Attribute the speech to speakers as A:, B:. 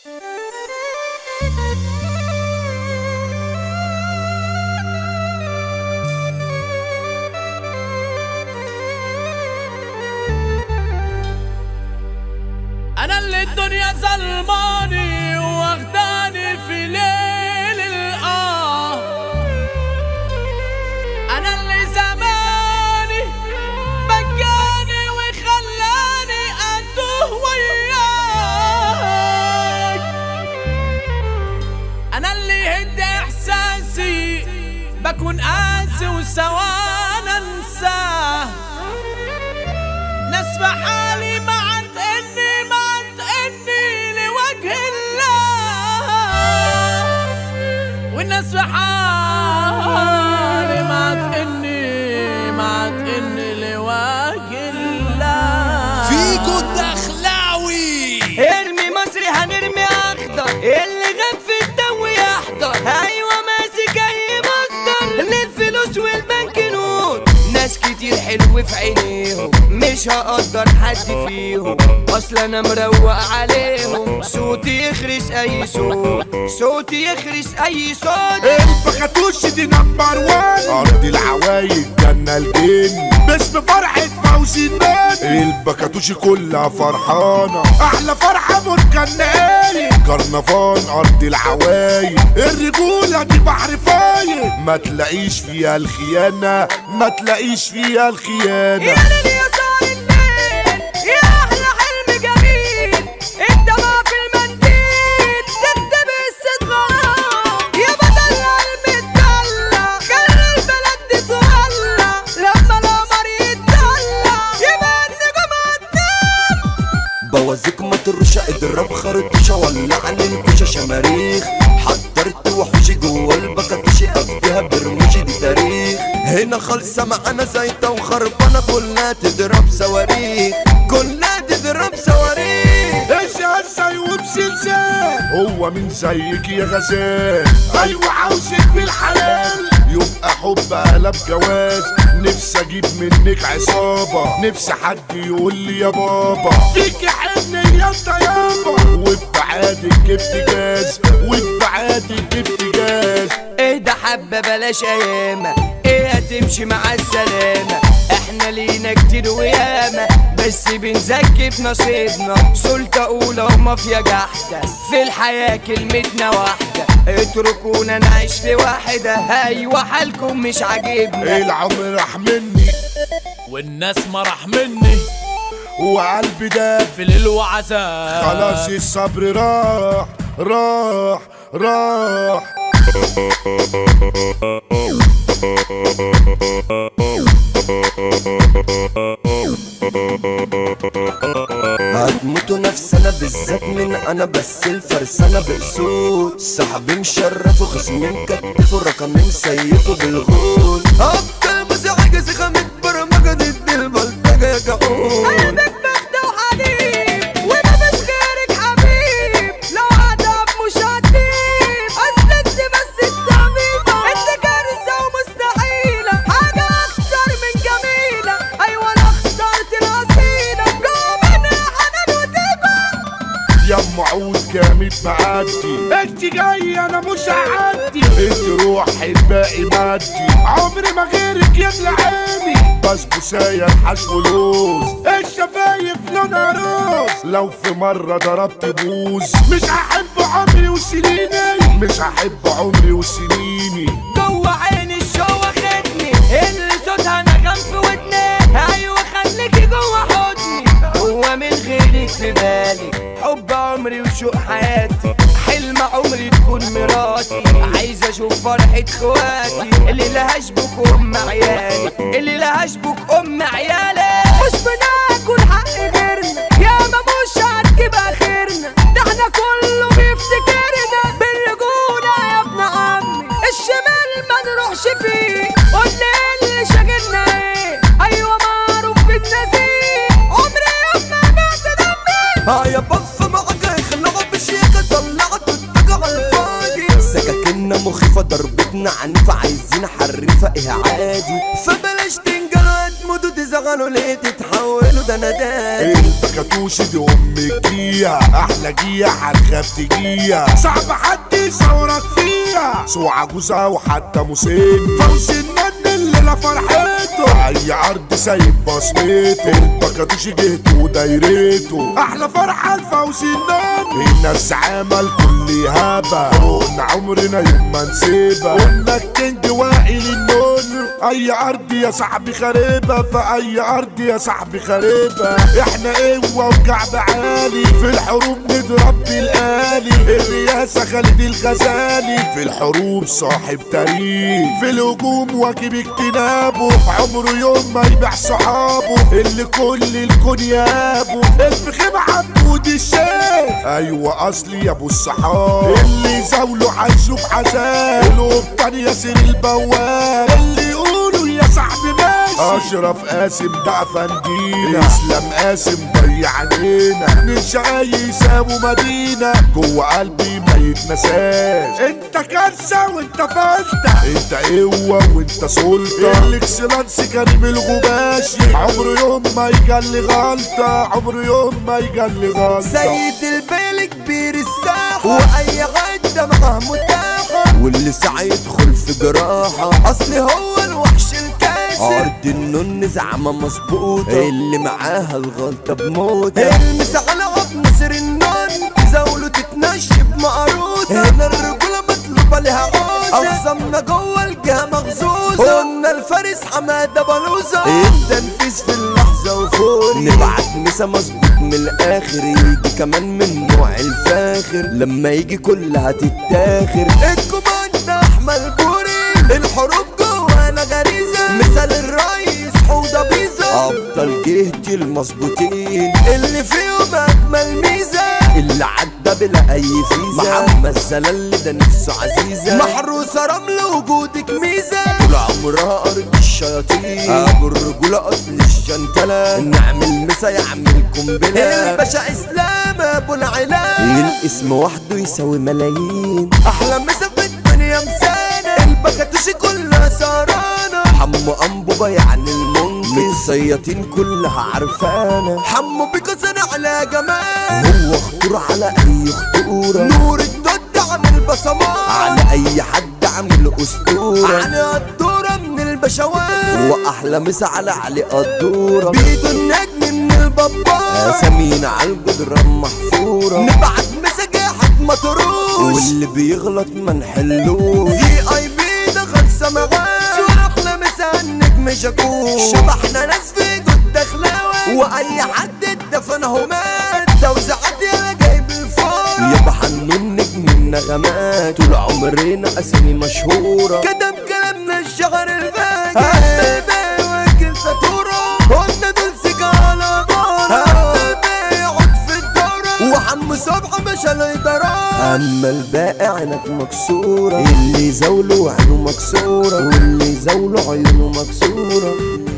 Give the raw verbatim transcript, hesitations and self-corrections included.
A: انا اللي الدنيا ظلماني واخداني في ليل القاه، انا اللي زماني بكاني وخلاني اتوه وياك، انا اللي هد احساسي بكون قاسي وسوانا انساه، ناس بحالي مع والناس في حالي ما تقني ما تقني لوجه الله.
B: فيكو الدخلاوي
C: ارمي مصري هنرمي اخضر، اللي غاب في الدو يحضر، ايوه ماسك اي مصدر للفلوس والبنك نوت، ناس كتير حلو في عينيهم مش هقدر حد فيهم، اصل انا مروق عليهم، صوتي يخرس اي صوت، صوتي يخرس اي صوت.
B: البكاتوش دي نمبر وان، ارض العوايد جنة الجن، باسم فرحة فوزي النادي، البكاتوش كلها فرحانة، احلى فرحة مركنالي، كرنفان ارض العوايد، الرجولة دي بحر فايد، ما تلاقيش فيها الخيانة، ما تلاقيش فيها الخيانة.
C: يا ليل يا صار الليل يا احلى حلم جميل، انت ما في المنديل تكتب الصدغة، يا بدل قلبي اتدلع خلي البلد تتولع، لما القمر يتدلع يبقى النجوم هتنام.
D: بوازيك ما ترش اضرب خرطوشة ولع للكوشة شماريخ، حضرت وحوشي جوا البكاتوشي قضيها برموشي دي تاريخ، هنا خالصة معانا زيطة وخربانة كلها تضرب صواريخ، كلها تضرب صواريخ.
B: ايش هالزي وبسلسال هو مين زيك يا غزال، ايوه عاوزك في الحلال يبقى حب قلب جواز، نفسي اجيب منك عصابة، نفسي حد يقول لي يا بابا فيك حني يا طيابة، وبعادك جبت جاز، وبعادك جبت جاز.
C: ايه ده حبة بلاش ايامة، ايه هتمشي مع السلامة، احنا لينا كتير وياما بس بنزكي في نصيبنا، سلطة اولى ومافيا جحدة في الحياة كلمتنا واحدة، اتركونا نعيش في واحدة، ايوه حالكم مش عاجبنا،
B: العمر راح مني
A: والناس ما راح مني،
B: وقلبي داب
A: في ليل وعذاب،
B: خلاص الصبر راح راح راح.
D: هتموتوا نفسنا بالذات من انا بس الفرسانة بأسود، صاحبي مشرف وخصمي مكتف ورقمي مسيفه بالغول، ابطال مزعجة زخة متبرمجة ضد البلطجة يا جحود.
C: قلبك بختة وحليب ومفيش غيرك حبيب، لو هدف مش هتجيب، اصل انت بس الطبيبة، انت كارثة ومستحيلة، حاجة اخطر من جميلة، ايوه انا اخترت الاصيلة، جوه منها حنان وطيبة.
B: يا ام عود جامد معدي، انت جاي انا مش هعدي، انت روحي الباقي مادي، عمري ما غيرك يملى عيني، بسبوساية الحشو لوز، الشفايف لونها روز، لو في مرة ضربت بوز مش هحب عمري وسنيني، مش هحب عمري وسنيني.
C: جوه عيني الشو واخدني، اللي صوتها نغم في ودني، ايوه خليكي جوه حضني، هو من غيرك في بالي، حب عمري وشوق حياتي، حلم عمري تكون مراتي، عايز اشوف فرحة خواتي، اللي لا هشبك ام عيالي، اللي لا هشبك ام عيالي، مش بناكل حق غيرنا، يا ما مش هتجيب اخرنا، ده احنا كله بيفتكرنا بالرجولة يا ابن عمي، الشمال ما نروحش فيه، قولي اللي شاغلنا ايه، ايوه معروف بالنزيه، عمري يوم ما بعت دمي.
D: اه يا بف معاك خلوها بشيكة طلعت الطاقة على الفاضي، سكاكيننا مخيفة ضربتنا عنيفة عايزين حريفة ايه عادي، فبلاش تنجلوا ادمدوا تزغلوا ليه تتحولوا ده انا داري.
B: البكاتوش دي ام الجية، احلى جية هنخاف تجية، صعب حد يصورك فيها، سوى عجوزة وحتى مسن، فوز النن الليلة فرحته، اي عرض سايب بصمته، البكاتوش جهته ودايرته، احلى فرحة لفوز النن، الناس عمل كل هبة، قلنا عمرنا يوم ما نسيبها، قلنا الكينج وائل النون، اي ارض يا صاحبي خريبة، في اي ارض يا صاحبي خريبة، احنا قوة وكعب عالي، في الحروب نضرب بالآلي، الرئاسة خالد الغزالي، في الحروب صاحب تاريخ، في الهجوم واجب اجتنابه، عمره يوم ما يبيع صحابه، اللي كل الكون يابه، الفخيم عبود الشيخ، ايوه اصلي يا ابو الصحاب، اللي زاوله هيشوف عذاب، القبطان ياسر البواب، اللي يقولوا يا صاحبي ماشي، اشرف قاسم ده افندينا، اسلام قاسم ضيع علينا، من شقاي يساووا مدينة، جوه قلبي ما يتنساش، انت كارثة وانت فلتة، انت قوة وانت سلطة، الاكسلانس كريم الغباشي، عمره يوم ما يجلي غلطة، عمره يوم ما يجلي غلطة،
D: سيد البيل كبير الساحة، واي غدة معاه متاحة، واللي سعى يدخل في جراحة، اصل هو الوحش الكاسر، ارض النون زعمة مظبوطة، اللي معاها الغلطة بموتة، المس على عب نصر النون، زاوله تتنشب مقروطة، هنا الرجولة مطلوبة لها عوزة، اخصمنا جوه الجهة مغزوزة، قلنا الفارس حمادة بلوزة، التنفيذ في اللحظة وفوري، نبعت مسا مظبوط من الاخر، يجي كمان من نوع الفاخر، لما يجي كلها تتاخر، الكوماند احمد بوري، الحروب جوانا غريزة، مثال الرئيس حوضة بيزا، ابطال جهتي المظبوطين، اللي فيهم اجمل ميزة، اللي عدى بلا اي فيزا، محمد زلال ده نفسه عزيزة، محروسة رمل وجودك ميزة، طول عمرها ارض الشياطين، ابو الرجولة اصل الجنتلة، نعمل مسا يعمل قنبلة، الباشا اسلام ابو العلا، الاسم وحده يساوي ملايين، احلى مسا في الدنيا مسانة، البكاتوش كلها سهرانة، حمو انبوبة يعني المنقذ، السياطين كلها عرفانة، حمو بيكو صنع على جمال، هو خطور على اي خطورة، نور الدود عامل بصمات، على اي حد عامل اسطورة، علي قدورة من البشوات، واحلى مسا على علي قدورة، بيدو النجم من البابا، اسامينا على الجدرة محفورة، نبعت مسا جاحد مطروش، واللي بيغلط ما نحلوش، في اي بي ده خلصة معاه، شو احلى مسا النجم شاكوش، شبحنا ناس في جد دخلاوي، واي حد اتدفن اهو مات، توزيعات يالا جايب الفار، يابا حنون نجم النغمات، طول عمرنا اسامي مشهورة، كتب كلامنا الشهر الفاجر، هالباقي واكل سطورة، قلنا دول سيجارة دارة، هالباقي يقعد في الدورة، وحم صبح مش الإدارات، اما الباقي عينك مكسورة، اللي زاوله عينه مكسورة، واللي زاوله عيونه مكسورة.